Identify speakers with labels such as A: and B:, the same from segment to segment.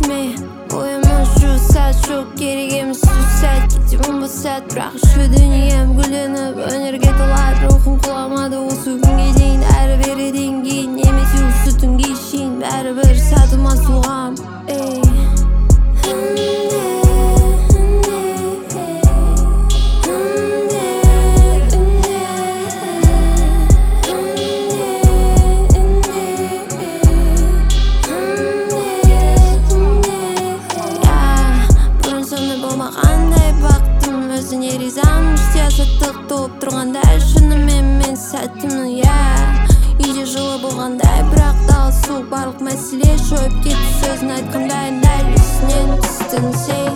A: me. Uyumun şu saat çok gerek emas saat. Gecem bu saat biroq shu dunyom gullanib Önerge to'lar ruhim qulamadi o'sha kunga дейін Әрі береден кейін немесе осы түнге шейін Бәрібір сатылмас туғам Болмағандай бақтым өзіне ризамын Саясаттық толып тұрғандай шынымен мен сәтімнің Үйде жылы болғандай бірақ дал суық барлық мәселе жойып кетті сөзін айтқандай дәл үстінен түстің сен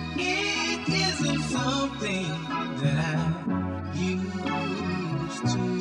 B: Something that I used to